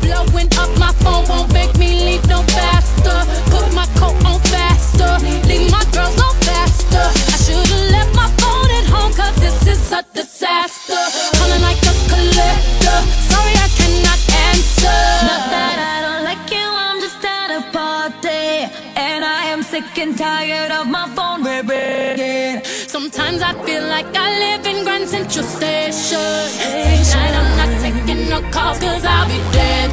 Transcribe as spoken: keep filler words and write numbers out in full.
Blowing up my phone won't make me leave no faster. Put my coat on faster, leave my girls no faster. I should've left my phone at home, cause this is a disaster. Calling like a collector, sorry I cannot answer. Not that I don't like you, I'm just at a party, and I am sick and tired of my phone ringing. Sometimes I feel like I live in Grand Central Station. Tonight I'm not taking no calls, cause I'll be dead.